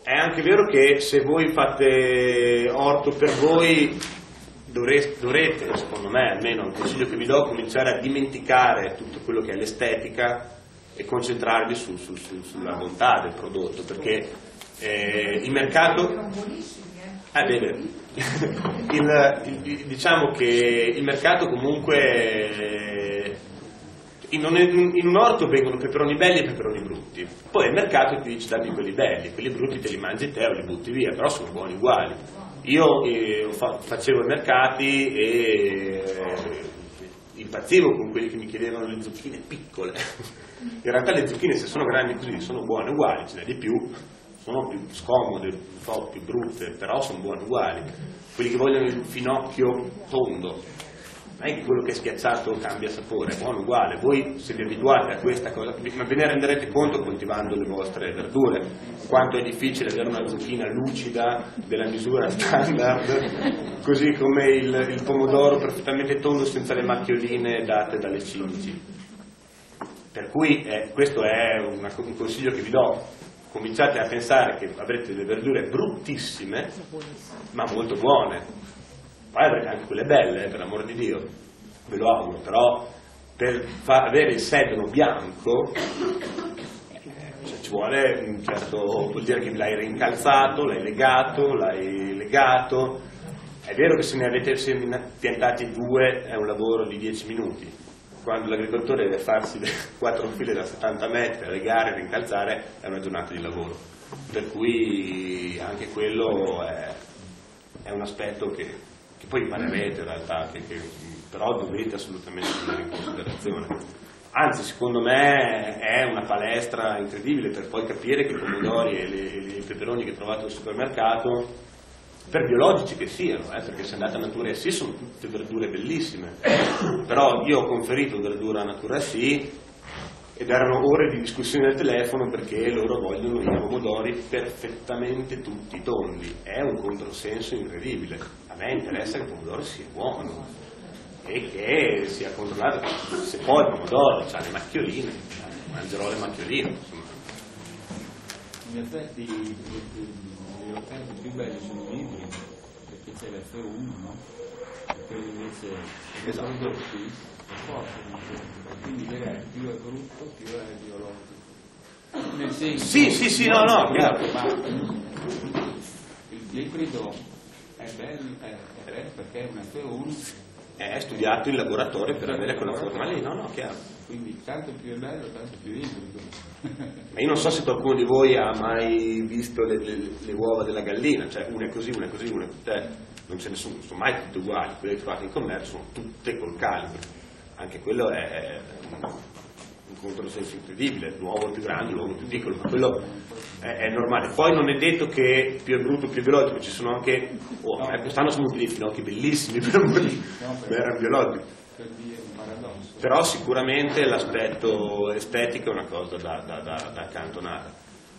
è anche vero che se voi fate orto per voi dovrete, secondo me, almeno il consiglio che vi do, cominciare a dimenticare tutto quello che è l'estetica e concentrarvi sulla bontà del prodotto, perché il mercato diciamo che il mercato comunque in un orto vengono peperoni belli e peperoni brutti, poi il mercato ti dice dammi quelli belli, quelli brutti te li mangi te o li butti via, però sono buoni uguali. Io facevo i mercati e impazzivo con quelli che mi chiedevano le zucchine piccole. In realtà le zucchine, se sono grandi così, sono buone uguali, ce n'è di più, sono più scomode, un po' più brutte, però sono buone uguali. Quelli che vogliono il finocchio tondo, non è che quello che è schiacciato cambia sapore, è buono uguale. Voi se vi abituate a questa cosa, ma ve ne renderete conto coltivando le vostre verdure, quanto è difficile avere una zucchina lucida della misura standard, così come il pomodoro perfettamente tondo senza le macchioline date dalle cimici. Per cui questo è un consiglio che vi do: cominciate a pensare che avrete delle verdure bruttissime ma molto buone. Poi avrete anche quelle belle, per l'amor di Dio, ve lo auguro, però per avere il sedano bianco ci vuole un certo, vuol dire che l'hai rincalzato, l'hai legato. È vero che se ne piantati 2 è un lavoro di 10 minuti, quando l'agricoltore deve farsi 4 file da 70 metri, legare, rincalzare, è una giornata di lavoro, per cui anche quello è un aspetto che poi imparerete in realtà, che però dovete assolutamente tenere in considerazione. Anzi, secondo me è una palestra incredibile per poi capire che i pomodori e i peperoni che trovate al supermercato, per biologici che siano, perché se andate a Natura sì sono tutte verdure bellissime, però io ho conferito verdura a Natura sì ed erano ore di discussione al telefono perché loro vogliono i pomodori perfettamente tutti tondi. È un controsenso incredibile. A me interessa che il pomodoro sia buono e che sia controllato. Se poi il pomodoro ha le macchioline, mangerò le macchioline, insomma. In effetti le offerte più belle sono i libri, perché c'è l'F1, no? E poi invece i prodotti è forte, quindi direi più è brutto più è biologico. Nel senso, sì, no, chiaro. Ma il liquido è bello perché è un F1. È studiato in laboratorio per avere quella forma lì, no, chiaro. Quindi tanto più è bello, tanto più ibrido. Ma io non so se qualcuno di voi ha mai visto le uova della gallina, cioè una è così, una è così, una è così. Non ce ne sono mai tutte uguali, quelle che trovate in commercio sono tutte col calibro. Anche quello è un controsenso incredibile, l'uovo più grande, l'uovo più piccolo, ma quello è normale. Poi non è detto che più è brutto più è biologico, ci sono anche, quest'anno sono venuti dei finocchi bellissimi, per erano biologici. Però sicuramente l'aspetto estetico è una cosa da accantonare.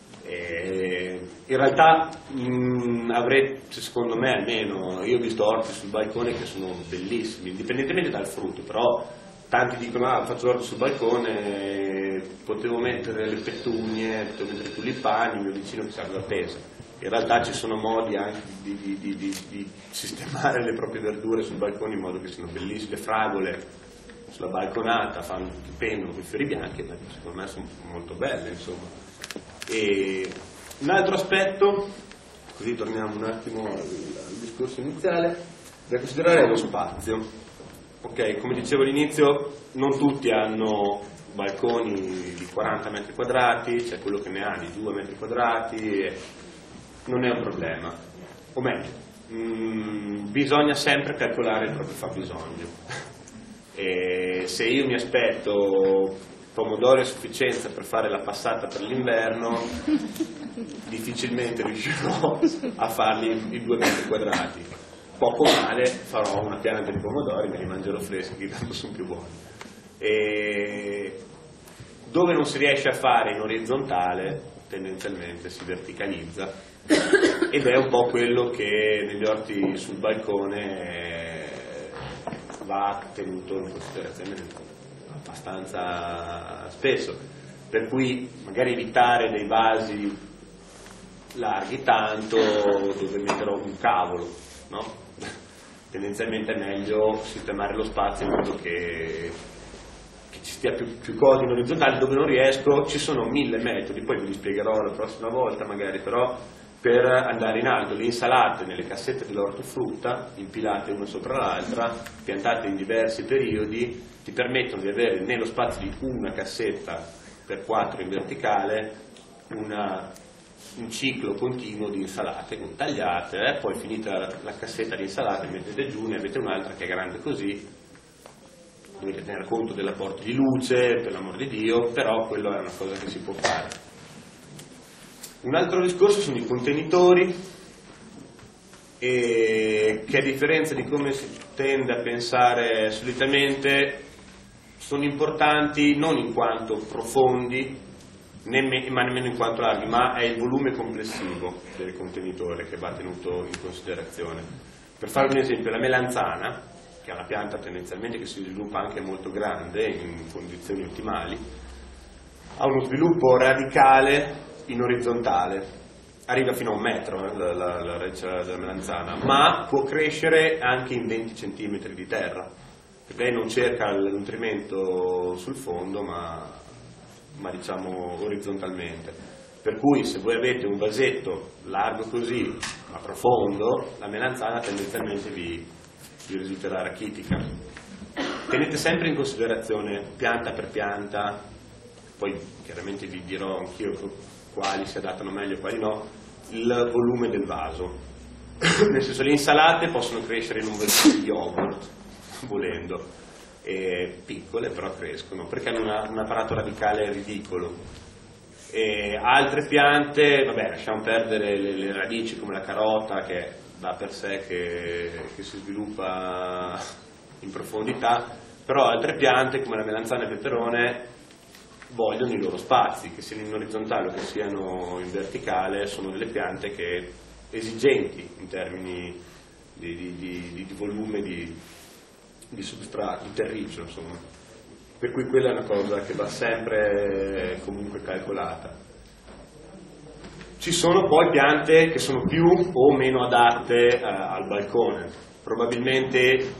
In realtà avrete, secondo me almeno, io ho visto orti sul balcone che sono bellissimi, indipendentemente dal frutto, però tanti dicono faccio l'orto sul balcone, potevo mettere le pettugne, potevo mettere i tulipani, il mio vicino che serve la pesa. In realtà ci sono modi anche di sistemare le proprie verdure sul balcone in modo che siano bellissime. Le fragole sulla balconata dipendono con i fiori bianchi, ma secondo me sono molto belle, insomma. E un altro aspetto, così torniamo un attimo al discorso iniziale, da considerare è lo spazio. Ok, come dicevo all'inizio, non tutti hanno balconi di 40 metri quadrati, c'è quello che ne ha di 2 metri quadrati, e non è un problema. O meglio, bisogna sempre calcolare il proprio fabbisogno. E se io mi aspetto pomodori a sufficienza per fare la passata per l'inverno, difficilmente riuscirò a farli in 2 metri quadrati. Poco male farò una pianta di pomodori, me li mangerò freschi, tanto sono più buoni. E dove non si riesce a fare in orizzontale, tendenzialmente si verticalizza, ed è un po' quello che negli orti sul balcone va tenuto in considerazione abbastanza spesso, per cui magari evitare dei vasi larghi tanto, dove metterò un cavolo, no? Tendenzialmente è meglio sistemare lo spazio in modo che ci stia più cose in orizzontale. Dove non riesco ci sono 1000 metodi, poi ve li spiegherò la prossima volta magari, però per andare in alto. Le insalate nelle cassette dell'ortofrutta, impilate una sopra l'altra, piantate in diversi periodi, ti permettono di avere nello spazio di una cassetta per 4 in verticale un ciclo continuo di insalate tagliate, poi finita la cassetta di insalate mettete giù, ne avete un'altra che è grande così. Dovete tenere conto dell'apporto di luce, per l'amor di Dio, però quello è una cosa che si può fare. Un altro discorso sono i contenitori, che a differenza di come si tende a pensare solitamente, sono importanti non in quanto profondi, ma nemmeno in quanto larghi, ma è il volume complessivo del contenitore che va tenuto in considerazione. Per fare un esempio, la melanzana, che è una pianta tendenzialmente che si sviluppa anche molto grande in condizioni ottimali, ha uno sviluppo radicale in orizzontale, arriva fino a 1 metro la radice della melanzana, ma può crescere anche in 20 cm di terra, perché lei non cerca il nutrimento sul fondo ma diciamo orizzontalmente. Per cui se voi avete un vasetto largo così ma profondo, la melanzana tendenzialmente vi risulterà rachitica. Tenete sempre in considerazione pianta per pianta, poi chiaramente vi dirò anch'io quali si adattano meglio e quali no, il volume del vaso. Nel senso, le insalate possono crescere in un vaso di yogurt, volendo, piccole però crescono, perché hanno un apparato radicale ridicolo. Altre piante, vabbè, lasciamo perdere le radici come la carota, che va per sé che si sviluppa in profondità, però altre piante come la melanzana e il peperone vogliono i loro spazi, che siano in orizzontale o che siano in verticale. Sono delle piante che esigenti in termini di volume di substrato, di terriccio, insomma. Per cui quella è una cosa che va sempre comunque calcolata. Ci sono poi piante che sono più o meno adatte al balcone. Probabilmente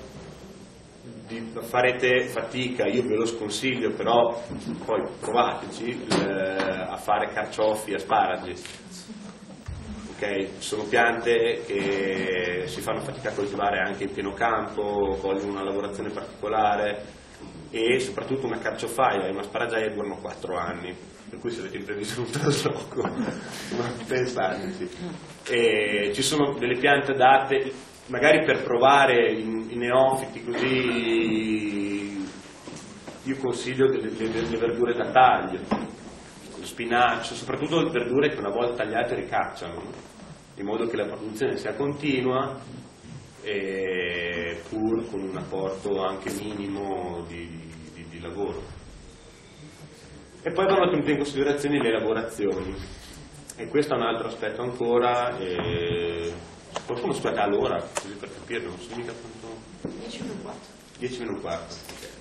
farete fatica, io ve lo sconsiglio, però poi provateci a fare carciofi e asparagi. Okay? Sono piante che si fanno fatica a coltivare anche in pieno campo, vogliono una lavorazione particolare, e soprattutto una carciofaia e una sparagiaia durano 4 anni, per cui se avete in previsione un trasloco pensateci. Ci sono delle piante adatte magari per provare i neofiti, così io consiglio delle verdure da taglio, lo spinacio, soprattutto le verdure che una volta tagliate ricacciano, in modo che la produzione sia continua pur con un apporto anche minimo di lavoro. E poi vanno tenute in considerazione le lavorazioni, e questo è un altro aspetto ancora. Qualcuno spiega all'ora, così per capire, non so mica quanto. 10 meno un quarto.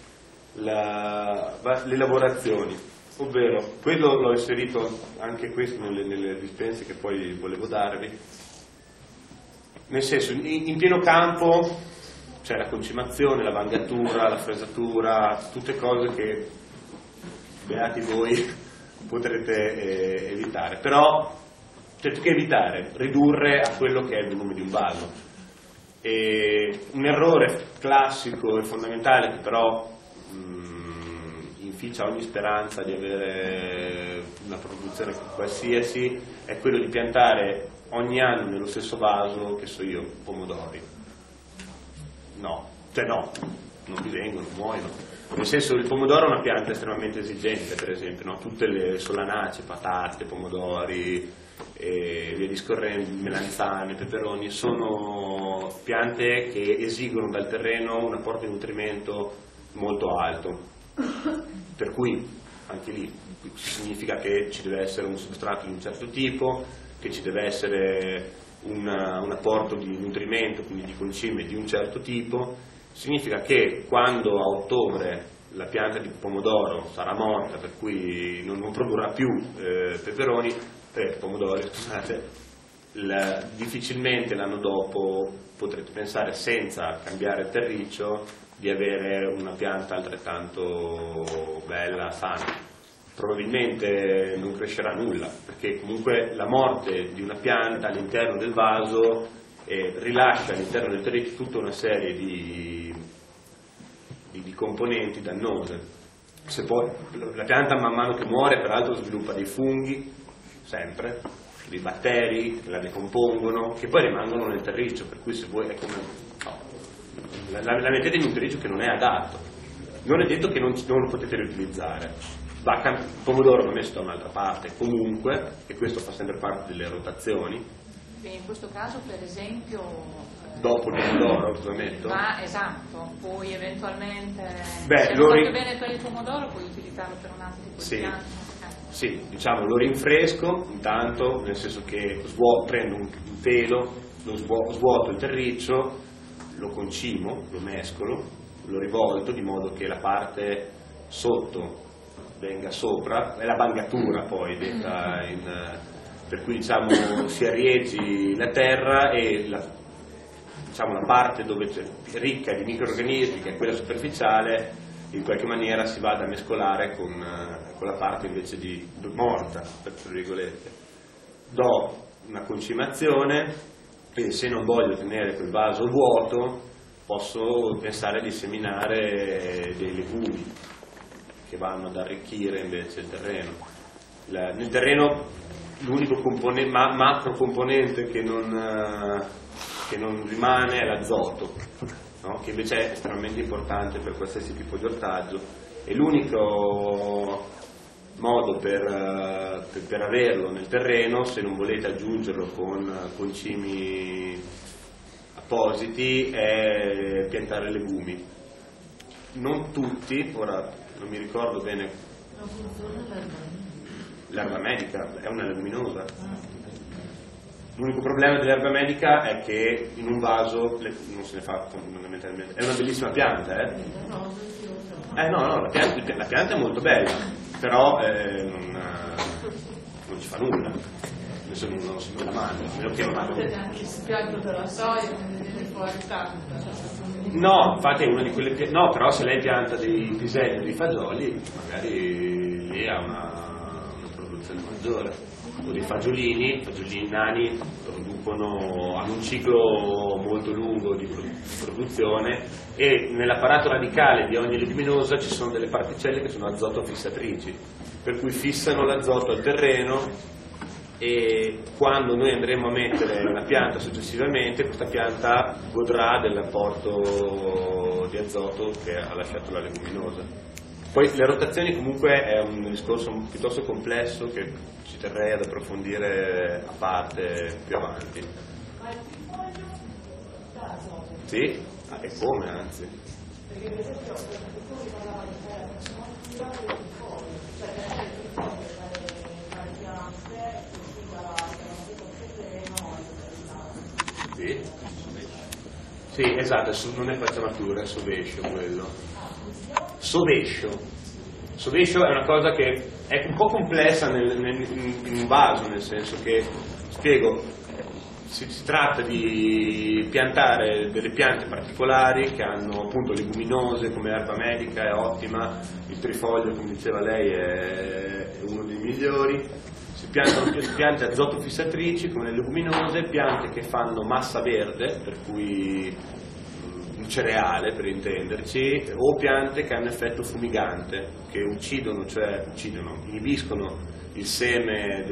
Le lavorazioni, ovvero, quello l'ho inserito anche questo nelle dispense che poi volevo darvi. Nel senso, in pieno campo c'è la concimazione, la vangatura, la fresatura, tutte cose che beati voi potrete evitare, però più che evitare, ridurre a quello che è il volume di un vaso. Un errore classico e fondamentale che però inficia ogni speranza di avere una produzione qualsiasi è quello di piantare ogni anno nello stesso vaso, che so io, pomodori. No, non vi vengono, muoiono. Nel senso, il pomodoro è una pianta estremamente esigente, per esempio, no? Tutte le solanacee, patate, pomodori e via discorrendo, melanzane, peperoni, sono piante che esigono dal terreno un apporto di nutrimento molto alto, per cui anche lì significa che ci deve essere un substrato di un certo tipo, che ci deve essere un apporto di nutrimento, quindi di concime di un certo tipo. Significa che quando a ottobre la pianta di pomodoro sarà morta, per cui non produrrà più peperoni, pomodori, scusate, difficilmente l'anno dopo potrete pensare, senza cambiare il terriccio, di avere una pianta altrettanto bella, sana. Probabilmente non crescerà nulla, perché comunque la morte di una pianta all'interno del vaso rilascia all'interno del terriccio tutta una serie di componenti dannose. Se poi la pianta man mano che muore peraltro sviluppa dei funghi, sempre, dei batteri che la decompongono, che poi rimangono nel terriccio, per cui se voi è come la mettete in un terriccio che non è adatto, non è detto che non lo potete riutilizzare. Il pomodoro va messo da un'altra parte comunque, e questo fa sempre parte delle rotazioni. Quindi in questo caso per esempio dopo il pomodoro cosa metto? Esatto, poi eventualmente se non va più bene per il pomodoro puoi utilizzarlo per un altro tipo di pianta. Sì, diciamo lo rinfresco intanto, nel senso che prendo un telo, svuoto il terriccio, lo concimo, lo mescolo, lo rivolto di modo che la parte sotto venga sopra, è la bangatura poi detta per cui diciamo si arieggi la terra e la parte dove c'è ricca di microrganismi, che è quella superficiale, in qualche maniera si vada a mescolare con la parte invece di morta, tra virgolette. Do una concimazione e se non voglio tenere quel vaso vuoto posso pensare di seminare dei legumi che vanno ad arricchire invece il terreno. Nel terreno l'unico macro componente che non rimane è l'azoto, no? Che invece è estremamente importante per qualsiasi tipo di ortaggio, e l'unico modo per averlo nel terreno, se non volete aggiungerlo con concimi appositi, è piantare legumi. Non tutti, ora non mi ricordo bene. Non funziona l'erba medica, è una leguminosa. L'unico problema dell'erba medica è che in un vaso non se ne fa fondamentalmente. È una bellissima pianta, no, la pianta è molto bella, però non ci fa nulla. Adesso non si la mangia, a meno che anche il pianto della soia, non viene fuori tanto. No, infatti è una di quelle no, però se lei pianta dei piselli o dei fagioli, magari lì ha una produzione maggiore. O dei fagiolini nani hanno un ciclo molto lungo di produzione, e nell'apparato radicale di ogni leguminosa ci sono delle particelle che sono azotofissatrici, per cui fissano l'azoto al terreno, e quando noi andremo a mettere la pianta successivamente, questa pianta godrà dell'apporto di azoto che ha lasciato la leguminosa. Poi le rotazioni comunque è un discorso piuttosto complesso che ci terrei ad approfondire a parte più avanti. Sì? E come anzi? Perché per esempio tu parlava di sì, esatto, non è pacciamatura, è sovescio quello. Sovescio è una cosa che è un po' complessa in un vaso, nel senso che, spiego, si tratta di piantare delle piante particolari che hanno appunto leguminose, come l'erba medica è ottima, il trifoglio come diceva lei è uno dei migliori. Si piantano piante azotofissatrici come le leguminose, piante che fanno massa verde, per cui un cereale per intenderci, o piante che hanno effetto fumigante, che inibiscono il seme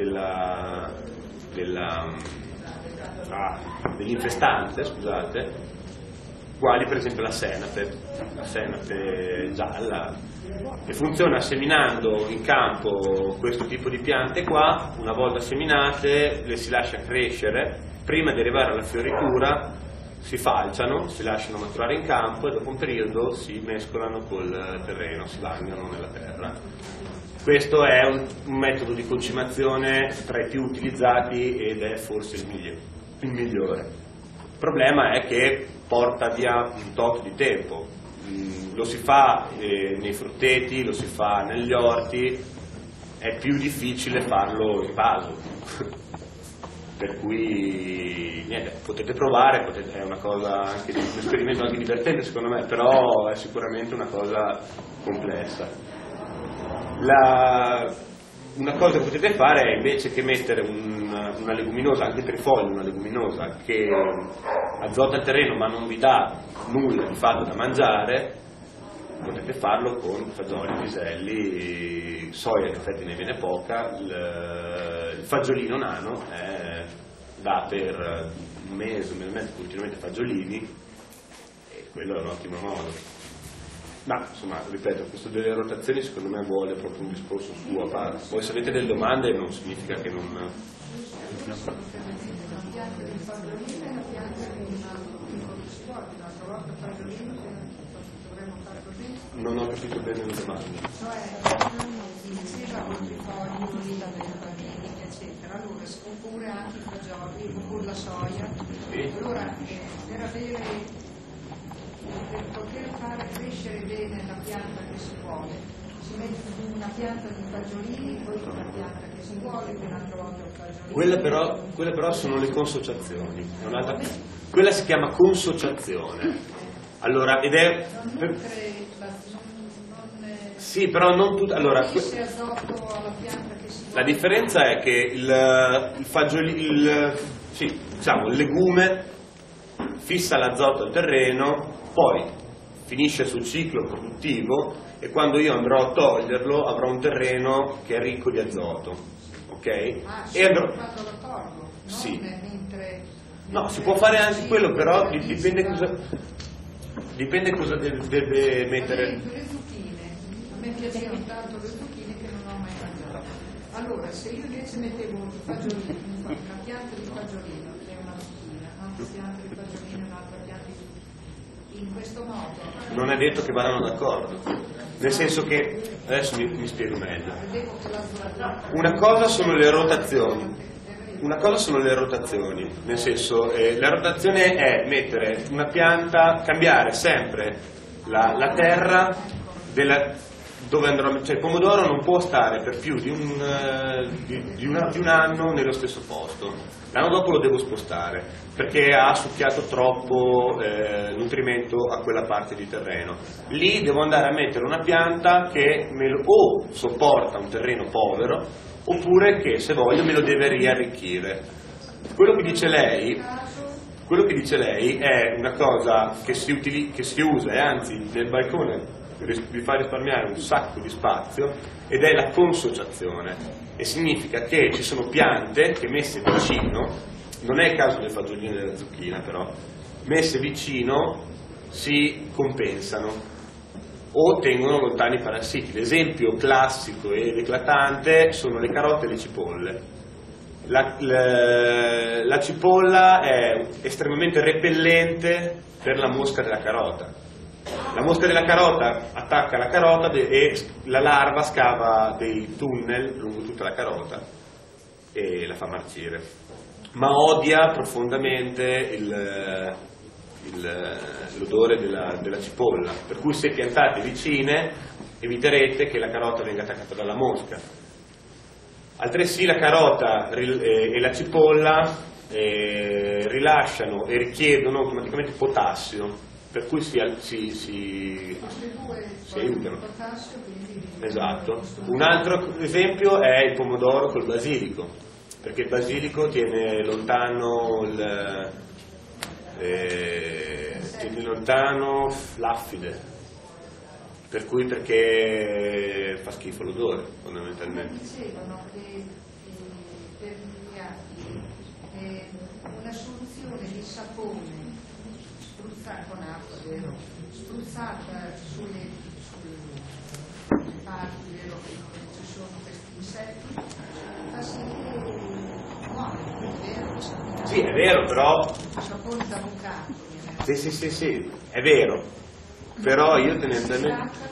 dell'infestante, scusate, quali per esempio la senape gialla, e funziona seminando in campo questo tipo di piante qua. Una volta seminate le si lascia crescere, prima di arrivare alla fioritura si falciano, si lasciano maturare in campo e dopo un periodo si mescolano col terreno, si vangano nella terra. Questo è un metodo di concimazione tra i più utilizzati ed è forse il migliore. Il problema è che porta via un tot di tempo. Lo si fa nei frutteti, lo si fa negli orti, è più difficile farlo in vaso. Per cui niente, potete provare, è una cosa anche un esperimento anche divertente secondo me, però è sicuramente una cosa complessa. Una cosa che potete fare è invece che mettere una leguminosa, anche trifoglia, una leguminosa che azota il terreno ma non vi dà nulla di fatto da mangiare, potete farlo con fagioli, piselli, soia, in effetti ne viene poca, il fagiolino nano dà per un mese e mezzo continuamente fagiolini e quello è un ottimo modo. Ma insomma, ripeto, questo delle rotazioni secondo me vuole proprio un discorso suo a parte. Poi se avete delle domande non significa che non... Non ho capito bene le domande. Oppure anche i fagioli, oppure la soia. Sì. Allora, per poter fare crescere bene la pianta che si vuole, si mette una pianta di fagiolini, poi una pianta che si vuole, poi un'altra volta un fagiolino. Quelle però sono le consociazioni. Quella si chiama consociazione. Allora, ed è... Sì, però non tutta... Allora, la differenza è che il fagiolino, diciamo, il legume fissa l'azoto al terreno, poi finisce il suo ciclo produttivo e quando io andrò a toglierlo avrò un terreno che è ricco di azoto, ok? E andrò... quando lo tolgo, sì. Mentre... No, si può fare anche quello, però dipende cosa deve mettere. Le zucchine, a me piacevano tanto le zucchine che non ho mai mangiato. Allora, se io invece mettevo un fagiolino, una pianta di fagiolino, che è una zucchina, un'altra pianta di fagiolino, un'altra pianta di zucchina, in questo modo... Non è detto che vadano d'accordo, nel senso che, adesso mi spiego meglio. Una cosa sono le rotazioni. Nel senso, la rotazione è mettere una pianta, cambiare sempre la terra dove andrò, cioè il pomodoro non può stare per più di un anno nello stesso posto. L'anno dopo lo devo spostare perché ha succhiato troppo nutrimento a quella parte di terreno. Lì devo andare a mettere una pianta che o sopporta un terreno povero oppure che se voglio me lo deve riarricchire. Quello che dice lei è una cosa che si usa e anzi nel balcone vi fa risparmiare un sacco di spazio ed è la consociazione, e significa che ci sono piante che messe vicino, non è il caso del fagiolino e della zucchina però, messe vicino si compensano o tengono lontani i parassiti. L'esempio classico ed eclatante sono le carote e le cipolle. La cipolla è estremamente repellente per la mosca della carota. La mosca della carota attacca la carota e la larva scava dei tunnel lungo tutta la carota e la fa marcire, ma odia profondamente l'odore della cipolla, per cui se piantate vicine eviterete che la carota venga attaccata dalla mosca. Altresì la carota e la cipolla rilasciano e richiedono automaticamente potassio, per cui si aiutano. Esatto. Un altro esempio è il pomodoro col basilico, perché il basilico tiene lontano l'affide, per cui perché fa schifo l'odore fondamentalmente. Dicevano che per gli piatti una soluzione di sapone spruzzata con acqua, vero? Spruzzata sulle parti, vero, dove ci sono questi insetti, fa sì che muore, vero? Sì, è vero, però... Sapone d'avocado. Sì, è vero, però io tendenzialmente...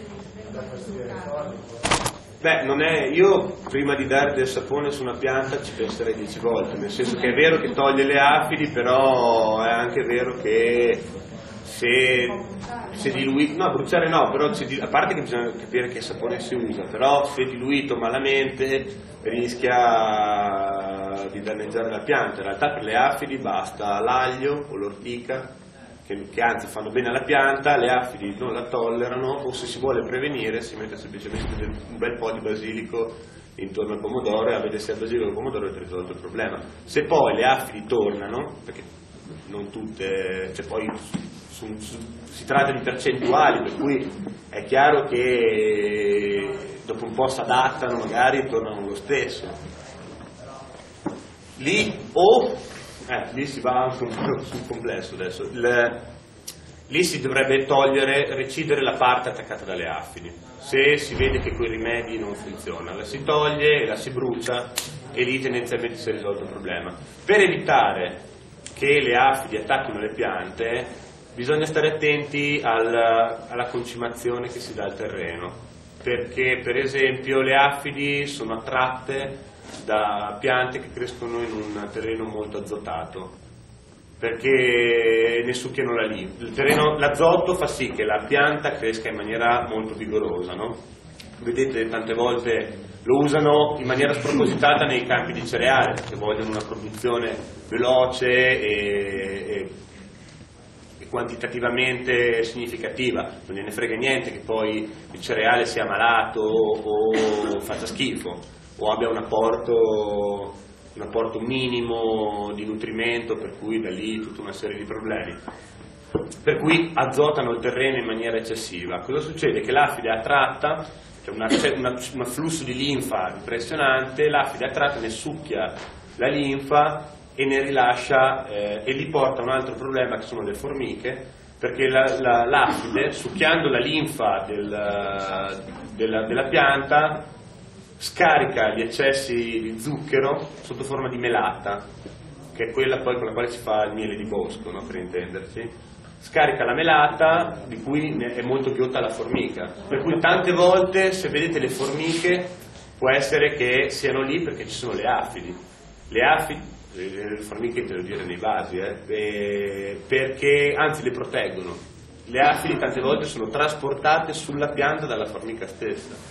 Beh, non è, io prima di dare del sapone su una pianta ci penserei 10 volte, nel senso che è vero che toglie le afidi, però è anche vero che se se diluito, no, bruciare no, però a parte che bisogna capire che sapone si usa, però se diluito malamente rischia di danneggiare la pianta. In realtà per le afidi basta l'aglio o l'ortica, che anzi fanno bene alla pianta, le afidi non la tollerano, o se si vuole prevenire si mette semplicemente un bel po' di basilico intorno al pomodoro e a vedere se il basilico e il pomodoro è risolto il problema. Se poi le afidi tornano, perché non tutte, cioè poi si tratta di percentuali, per cui è chiaro che dopo un po' si adattano magari e tornano lo stesso. Lì lì si va anche un po' sul complesso adesso. Lì si dovrebbe recidere la parte attaccata dalle afidi. Se si vede che quei rimedi non funzionano, la si toglie, la si brucia e lì tendenzialmente si è risolto il problema. Per evitare che le afidi attacchino le piante bisogna stare attenti alla concimazione che si dà al terreno, perché per esempio le afidi sono attratte da piante che crescono in un terreno molto azotato, perché ne succhiano la linfa. L'azoto fa sì che la pianta cresca in maniera molto vigorosa, no? Vedete, tante volte lo usano in maniera spropositata nei campi di cereali, perché vogliono una produzione veloce e quantitativamente significativa. Non gliene frega niente che poi il cereale sia malato o faccia schifo o abbia un apporto minimo di nutrimento, per cui da lì tutta una serie di problemi. Per cui azotano il terreno in maniera eccessiva. Cosa succede? Che l'afide attratta, c'è un afflusso di linfa impressionante, l'afide attratta ne succhia la linfa e ne rilascia e li porta a un altro problema, che sono le formiche, perché l'afide, succhiando la linfa della pianta, scarica gli eccessi di zucchero sotto forma di melata, che è quella poi con la quale si fa il miele di bosco, no? Per intenderci. Scarica la melata, di cui è molto ghiotta la formica, per cui tante volte se vedete le formiche può essere che siano lì perché ci sono le afidi. Le formiche intendo dire nei vasi, perché anzi le proteggono. Le afidi tante volte sono trasportate sulla pianta dalla formica stessa.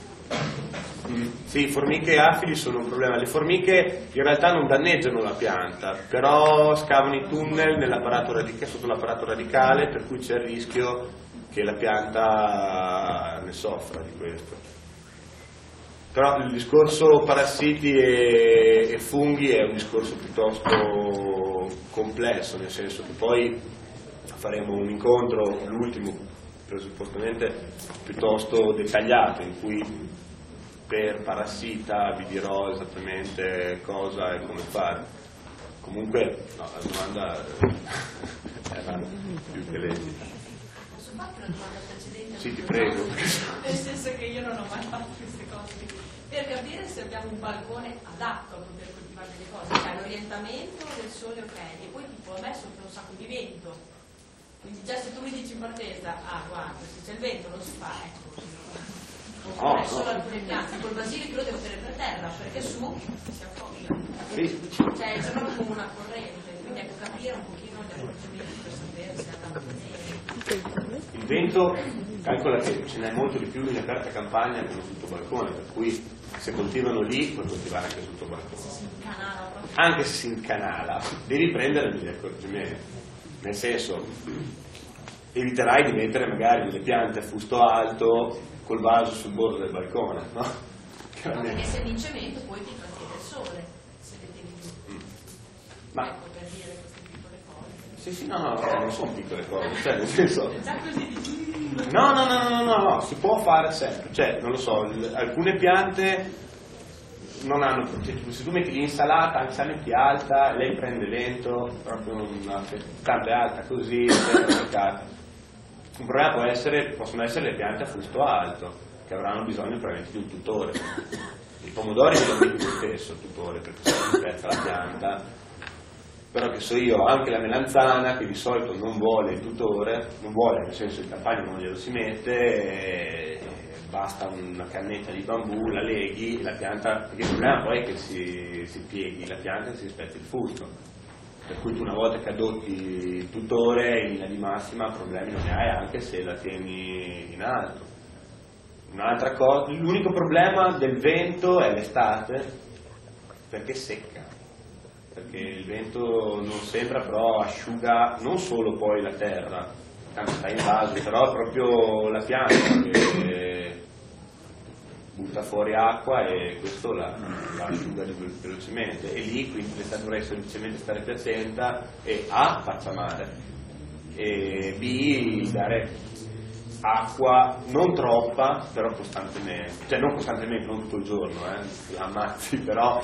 Sì, formiche e afidi sono un problema. Le formiche in realtà non danneggiano la pianta, però scavano i tunnel sotto l'apparato radicale, per cui c'è il rischio che la pianta ne soffra di questo. Però il discorso parassiti e funghi è un discorso piuttosto complesso, nel senso che poi faremo un incontro, l'ultimo presupostamente, piuttosto dettagliato, in cui per parassita vi dirò esattamente cosa e come fare. Comunque no, la domanda era più che legge. Posso farti una domanda precedente? Sì, ti prego. Nel senso che io non ho mai fatto queste cose. Per capire se abbiamo un balcone adatto a poter coltivare delle cose, cioè l'orientamento del sole, ok, e poi tipo a me soffre un sacco di vento. Quindi già se tu mi dici in partenza, guarda, se c'è il vento non si fa, ecco. Oppure solo alcune piante, col basilico lo devo tenere per terra, perché su si affonda. Sì. Cioè c'è proprio come una corrente, quindi ecco capire un pochino gli accorgimenti per sapere se andando bene. Il vento, calcola che ce n'è molto di più in aperta campagna che non sotto balcone, per cui se coltivano lì puoi coltivare anche sotto balcone. Anche se si incanala, devi prendere degli accorgimenti, nel senso eviterai di mettere magari delle piante a fusto alto col vaso sul bordo del balcone, no? Perché se vince vento poi ti trattiene il sole, se le tieni giù. Ma ecco, per dire queste piccole cose. sì, no, non sono piccole cose, cioè nel senso. Già così No, si può fare sempre, cioè non lo so, alcune piante non hanno, cioè, se tu metti l'insalata, anche se la metti alta, lei prende vento, proprio tanto è alta così, un problema possono essere le piante a fusto alto, che avranno bisogno probabilmente di un tutore. I pomodori devono avere lo stesso tutore, perché se non pezza la pianta. Però che so io, anche la melanzana, che di solito non vuole il tutore, non vuole, nel senso in campagna non glielo si mette, basta una cannetta di bambù, la leghi e la pianta, perché il problema poi è che si pieghi la pianta e si spezzi il fusto. per cui tu una volta che adotti tutore in linea di massima problemi non ne hai, anche se la tieni in alto. Un'altra cosa, l'unico problema del vento è l'estate, perché secca, perché il vento non sembra, però asciuga non solo poi la terra, tanto sta in base, però proprio la pianta che butta fuori acqua e questo la asciuga velocemente, e lì quindi l'estate dovrei semplicemente stare più attenta e A, faccia male, e B, dare acqua non troppa, però costantemente, cioè non costantemente, non tutto il giorno, ammazzi, però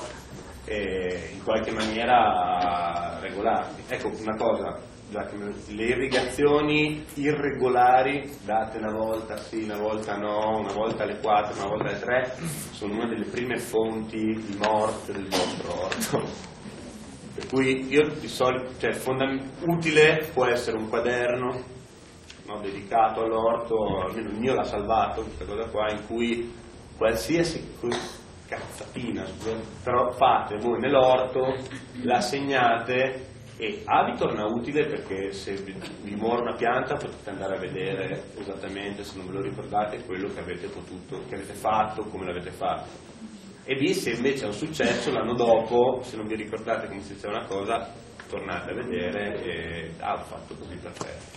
in qualche maniera regolarti. Ecco una cosa, le irrigazioni irregolari date una volta sì, una volta no, una volta alle 4, una volta alle 3 sono una delle prime fonti di morte del vostro orto, per cui io di solito, cioè utile può essere un quaderno, no, dedicato all'orto, almeno il mio l'ha salvato questa cosa qua, in cui qualsiasi cazzatina, però fate voi nell'orto, la segnate, e vi torna utile perché se vi muore una pianta potete andare a vedere esattamente, se non ve lo ricordate, quello che avete potuto, che avete fatto, come l'avete fatto. E B, se invece è un successo, l'anno dopo, se non vi ricordate come si diceva una cosa, tornate a vedere e ho fatto così, perfetto.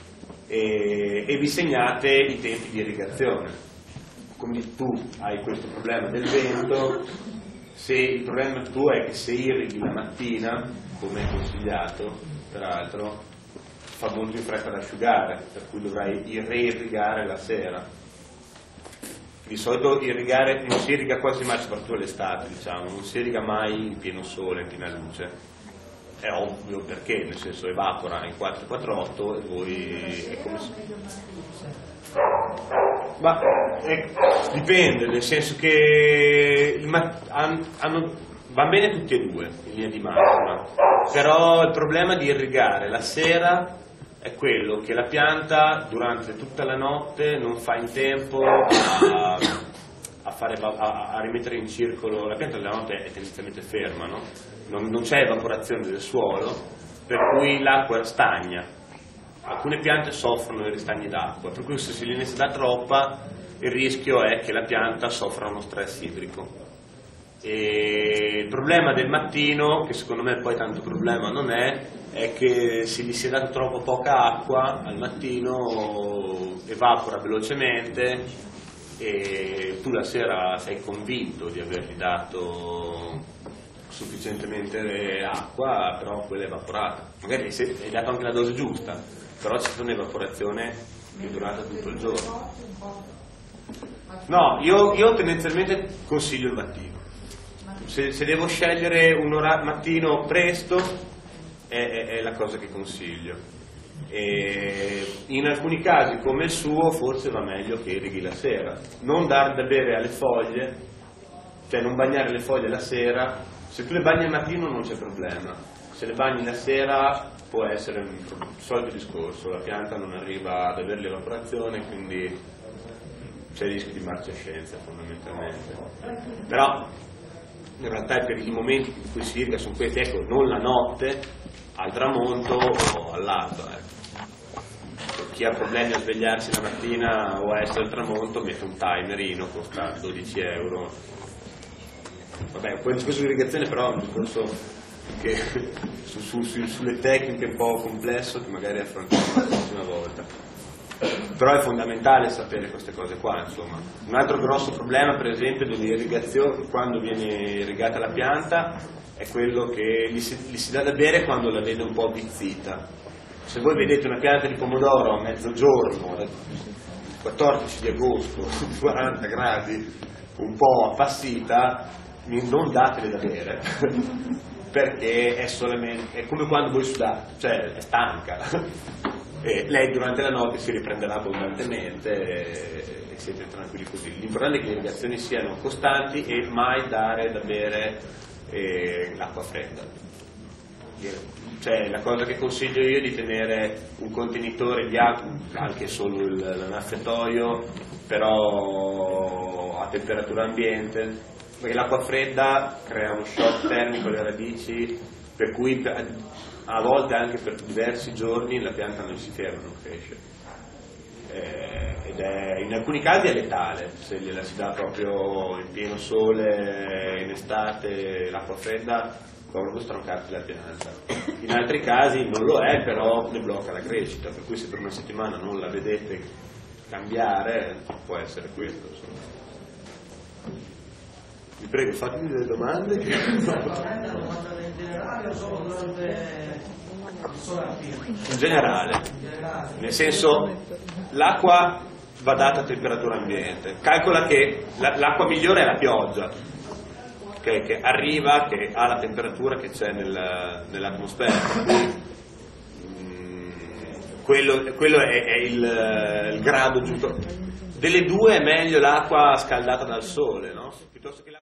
E vi segnate i tempi di irrigazione. Quindi tu hai questo problema del vento, se il problema tuo è che se irrighi la mattina, come è consigliato, peraltro, fa molto in fretta ad asciugare, per cui dovrai reirrigare la sera. Di solito irrigare non si irriga quasi mai, soprattutto l'estate, diciamo, non si irriga mai in pieno sole, in piena luce. È ovvio perché, nel senso evapora in 4-4-8 e voi è come se... Ma dipende, nel senso che vanno bene tutti e due in linea di massima, però il problema di irrigare la sera è quello che la pianta durante tutta la notte non fa in tempo a rimettere in circolo. La pianta della notte è tendenzialmente ferma, no? Non c'è evaporazione del suolo, per cui l'acqua stagna. Alcune piante soffrono i ristagni d'acqua, per cui se se gliene si dà troppa il rischio è che la pianta soffra uno stress idrico. E il problema del mattino, che secondo me poi tanto problema non è che se gli si è dato troppo poca acqua al mattino evapora velocemente e tu la sera sei convinto di avergli dato sufficientemente acqua, però quella è evaporata. Magari hai dato anche la dose giusta, però c'è stata un'evaporazione che è durata tutto il giorno. No, io tendenzialmente consiglio il mattino. Se devo scegliere un orario mattino presto è la cosa che consiglio. E in alcuni casi come il suo forse va meglio che irrighi la sera. Non dar da bere alle foglie, cioè non bagnare le foglie la sera. Se tu le bagni al mattino non c'è problema, se le bagni la sera può essere un solito discorso, la pianta non arriva ad avere l'evaporazione, quindi c'è il rischio di marcescenza fondamentalmente. Però in realtà per i momenti in cui si irriga sono questi, ecco, non la notte, al tramonto o all'alba. Chi ha problemi a svegliarsi la mattina o a essere al tramonto mette un timerino, costa 12 euro. Vabbè, poi il discorso di irrigazione però è un discorso che sulle tecniche un po' complesso che magari affrontiamo la prossima volta. Però è fondamentale sapere queste cose qua, insomma. Un altro grosso problema, per esempio, dell'irrigazione, quando viene irrigata la pianta, è quello che gli si dà da bere quando la vede un po' avvizzita. Se voi vedete una pianta di pomodoro a mezzogiorno, 14 di agosto, 40 gradi, un po' appassita, non datele da bere, perché è come quando voi sudate, cioè è stanca. E lei durante la notte si riprenderà abbondantemente e siete tranquilli così. L'importante è che le irrigazioni siano costanti e mai dare da bere l'acqua fredda. Cioè la cosa che consiglio io è di tenere un contenitore di acqua, anche solo l'anafetoio, però a temperatura ambiente, perché l'acqua fredda crea uno shock termico alle radici, per cui a volte anche per diversi giorni la pianta non si ferma, non cresce. Ed in alcuni casi è letale, se gliela si dà proprio in pieno sole in estate l'acqua fredda può proprio stroncarti la pianta. In altri casi non lo è, però ne blocca la crescita, per cui se per una settimana non la vedete cambiare può essere questo, insomma. Vi prego, fatemi delle domande. In generale o solo durante in generale, nel senso l'acqua va data a temperatura ambiente. Calcola che l'acqua migliore è la pioggia, okay? Che arriva, che ha la temperatura che c'è nell'atmosfera, quello è il grado giusto. Delle due è meglio l'acqua scaldata dal sole, no? Piuttosto che